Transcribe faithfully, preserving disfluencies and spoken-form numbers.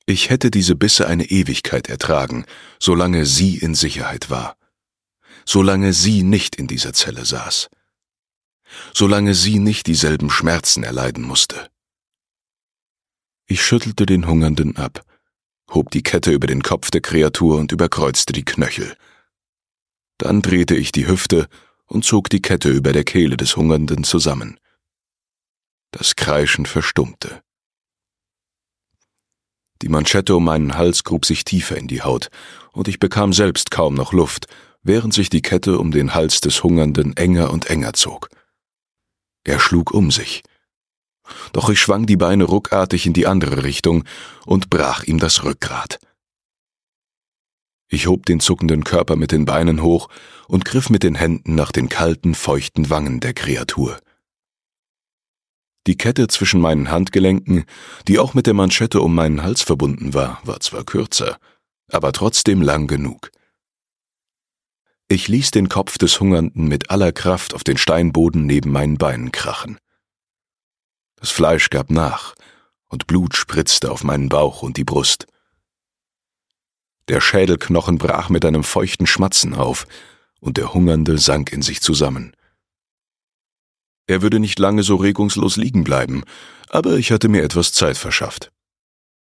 Ich hätte diese Bisse eine Ewigkeit ertragen, solange sie in Sicherheit war. Solange sie nicht in dieser Zelle saß. Solange sie nicht dieselben Schmerzen erleiden musste. Ich schüttelte den Hungernden ab, hob die Kette über den Kopf der Kreatur und überkreuzte die Knöchel. Dann drehte ich die Hüfte und zog die Kette über der Kehle des Hungernden zusammen. Das Kreischen verstummte. Die Manschette um meinen Hals grub sich tiefer in die Haut, und ich bekam selbst kaum noch Luft, während sich die Kette um den Hals des Hungernden enger und enger zog. Er schlug um sich. Doch ich schwang die Beine ruckartig in die andere Richtung und brach ihm das Rückgrat. Ich hob den zuckenden Körper mit den Beinen hoch und griff mit den Händen nach den kalten, feuchten Wangen der Kreatur. Die Kette zwischen meinen Handgelenken, die auch mit der Manschette um meinen Hals verbunden war, war zwar kürzer, aber trotzdem lang genug. Ich ließ den Kopf des Hungernden mit aller Kraft auf den Steinboden neben meinen Beinen krachen. Das Fleisch gab nach, und Blut spritzte auf meinen Bauch und die Brust. Der Schädelknochen brach mit einem feuchten Schmatzen auf, und der Hungernde sank in sich zusammen. Er würde nicht lange so regungslos liegen bleiben, aber ich hatte mir etwas Zeit verschafft.